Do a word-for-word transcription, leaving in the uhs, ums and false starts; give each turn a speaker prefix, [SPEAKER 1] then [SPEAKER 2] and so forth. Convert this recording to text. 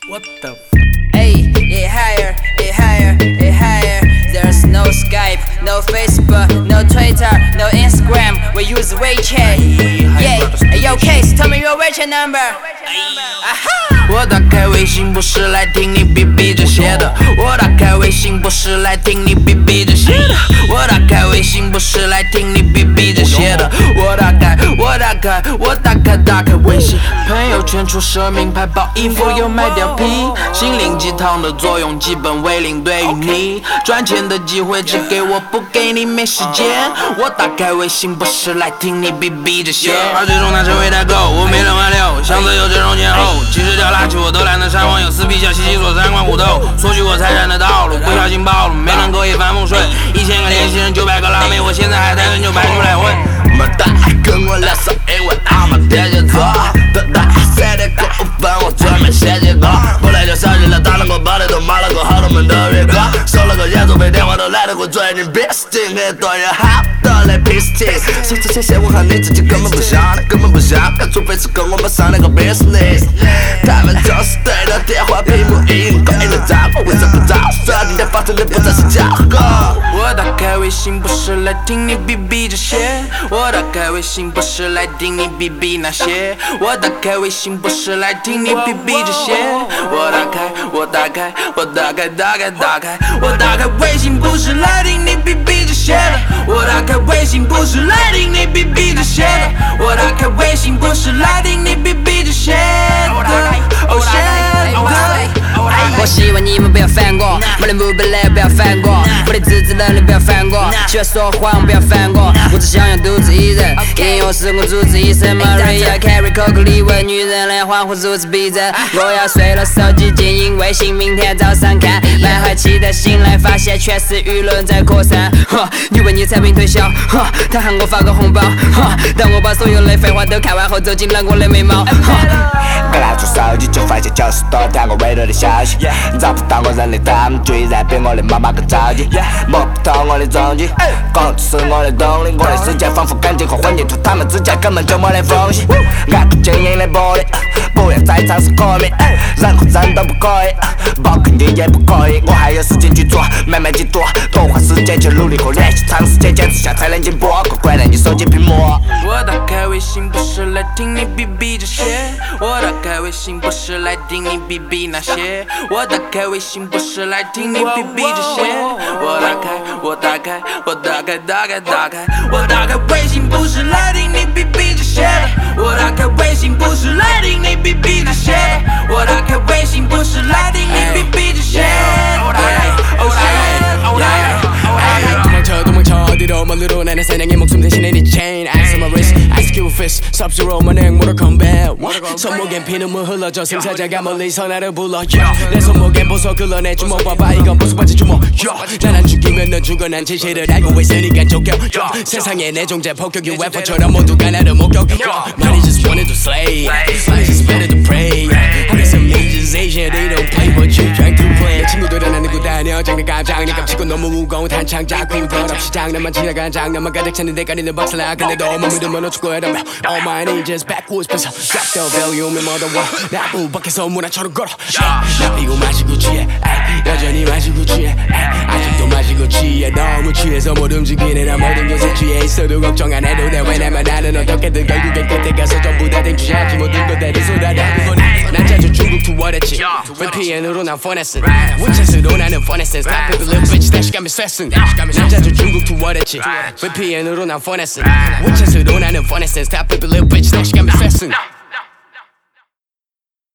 [SPEAKER 1] What the f? Hey, it higher, it higher, it higher. There's no Skype, no Facebook, no Twitter, no Instagram. We use WeChat. Yeah, yo, Case, tell me your WeChat number. Aha! 我打开微信不是来听你逼逼这些的，我打开微信不是来听你逼逼这些的，我打开微信不是来听你逼逼这些的，我打开，我打开，我打开，打开微信，朋友圈出奢名牌包衣服又卖貂皮，心灵鸡汤的作用基本为零，对于你赚钱的机会只给我不给你没时间，我打开微信不是来听你逼逼这些，而最终他成为代购，我没人挽留，箱子有这种前后，其实掉垃圾我都懒得删网友，撕逼小西西锁三观虎斗，索取我财产的道路，不小心暴露，没能够一帆风顺，一千个联系人九百个辣妹，我现在还单身就排出来混。
[SPEAKER 2] 妈的，跟我聊上英文，阿妈别节奏，等待三点过五分，我准备写几个，不来就烧起了，打了个包里都买了个好多门的月光，收了个演奏费，电话都来得过最近 business， 很多人好的来 business， 说这些些我和你自己根本不像，根本不像，除非是跟我们上那个 business， 他们总是对着电话屏幕音轨的招呼，为什么不着？说今天发生的不再是假话。
[SPEAKER 1] 我打开微信不是来听你逼逼这些，我打开微信不是来听你逼逼那些，我打开微信不是来听你逼逼这些，我打开，我打开，我打开，打开，打开，我打开微信不是来听你逼逼这些的，我打开微信不是来听你逼逼这些的，我打开微信不是来听你逼逼这些的。Oh shit！我希望你们不要犯过，没人不本来不要犯过，我的自制能力不要犯过，喜欢说谎不要犯过，我只想要独自一人，应用时空主持一生 Maria Carey 口口里问女人来欢呼如此逼真，我要睡了手机静音微信，明天早上看，满怀期待醒来发现全是舆论在扩散，你问你产品推销，他喊我发个红包，当我把所有的废话都看完后走进了我的眉毛，
[SPEAKER 2] 刚拿出手机就发现九十多条我未读的消息，找不到我人的他们居然比我的妈妈更着急，摸不透我的踪迹，工作是我的动力，我的世界仿佛干净和混凝土，他们之间根本就没得缝隙，爱不坚硬的玻璃，不要再尝试革命，任何人都不可以，包括你也不可以，我还有时间去做，慢慢去做，多花时间去努力和练习，长时间坚持下才能进步，乖乖在你手机屏幕。
[SPEAKER 1] 我打开微信不是来听你逼逼这些，我打开微信不是来听你逼逼那些，我打开微信不是来听你逼逼这些，我打开，我打开，我打开，打开，打开，我打开微信不是来听你逼逼这些，我打开微信不是来听你逼逼这些，我打开微信不是来听你逼逼这些。
[SPEAKER 3] 도망쳐 도망쳐 어디로 멀리로 나는 사냥의 목숨 대신에 네 chain Ice on my wrist Ice Cube fist Sub-Zero 만행 Mortal Kombat 손목엔 피눈물 흘러져 승사자가 멀리서 나를 불러 내 손목엔 보석 흘러내 주먹 봐봐 이건 보석 바지 주먹 난 안 죽이면 넌 죽어 난 진실을 알고 있으니까 족격 세상에 내 존재 폭격 U F O처럼 모두가 나를 목격 Money just wanted to slay Money just better to pray I guess some niggas Asian they don't play but you trying to play 친구들은 안 들고 다녀 장난감 장난감 치고 너무 무거운 탄창 잡고 덜없이 장난만 지나간 장난만 가득 찼는데 가리는 박살나 근데도 몸을 들면 어쩌고 해라며 All my ninjas backwards 뺏어 Drop the volume in mother world 나 부 밖에서 문화처럼 걸어 나 피고 마시고 취해 여전히 마시고 취해 아직도 마시고 취해 너무 취해서 못 움직이네 나 모든 것에 취해 있어도 걱정 안 해도 돼 왜냐면 나는 어떻게든 결국엔 끝에 가서 전부 다 댕취하지 모든 것들이 쏟아내고 난 자주 중국 투어했지 브이피엔으로 난 폰했음 우체스로 나는 폰했음 Stop it little bitch 다시 가면 쐈음 난 자주 중국 투어했지 브이피엔으로 난 폰했음 우체스로 나는 폰했음 Stop it little bitch 다시 가면 쐈음